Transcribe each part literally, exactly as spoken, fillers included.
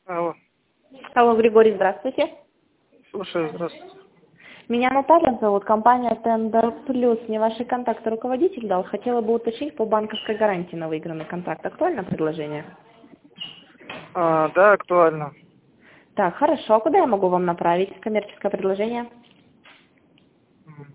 Алло, Алло, Григорий, здравствуйте. слушаю, здравствуйте. Меня Наталья зовут, компания Tender Plus. Мне ваши контакты руководитель дал. Хотела бы уточнить по банковской гарантии на выигранный контракт. Актуально предложение? А, да, актуально. Так, хорошо. А куда я могу вам направить коммерческое предложение? М,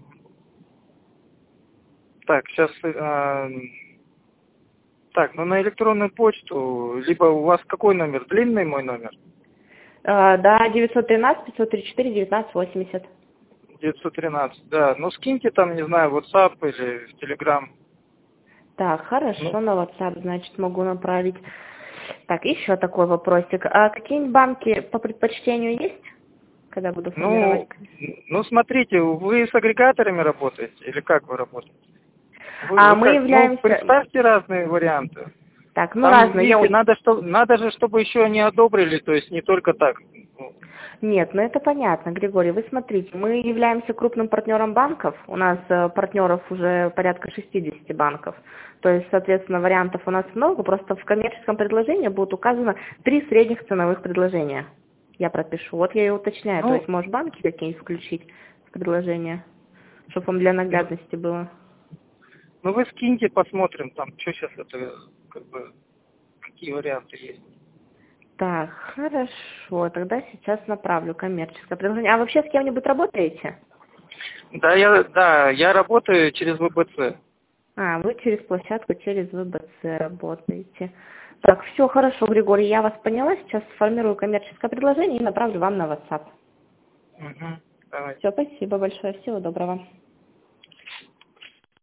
Так, сейчас... а, так, ну на электронную почту, либо у вас какой номер? Длинный мой номер? Э, да, девятьсот тринадцать пятьсот тридцать четыре девятнадцать восемьдесят. девятьсот тринадцать, да. Ну скиньте там, не знаю, WhatsApp или в Telegram. Так, Ну, хорошо, на WhatsApp, значит, могу направить. Так, еще такой вопросик. А какие-нибудь банки по предпочтению есть, когда буду формировать? ну, ну смотрите, вы с агрегаторами работаете или как вы работаете? Вы, А вы мы как? Ну, являемся... представьте разные варианты. Так, ну Там, разные. Я видите, у- надо, что, надо же, чтобы еще они одобрили, то есть не только так. Ну, Нет, ну это понятно, Григорий. Вы смотрите, мы являемся крупным партнером банков. У нас э, партнеров уже порядка шестидесяти банков. То есть, соответственно, вариантов у нас много. Просто в коммерческом предложении будет указано три средних ценовых предложения. Я пропишу. Вот я и уточняю. То ну, есть, может, банки какие-нибудь включить в предложение, чтобы вам для ну, наглядности было. ну вы скиньте, посмотрим там, что сейчас это, как бы, какие варианты есть. Так, хорошо. Тогда сейчас направлю коммерческое предложение. А вообще с кем-нибудь работаете? Да, я, да, я работаю через вэ бэ цэ. А, вы через площадку, через вэ бэ цэ работаете. Так, все хорошо, Григорий, я вас поняла. Сейчас сформирую коммерческое предложение и направлю вам на WhatsApp. Угу. Давайте. Все, спасибо большое, всего доброго.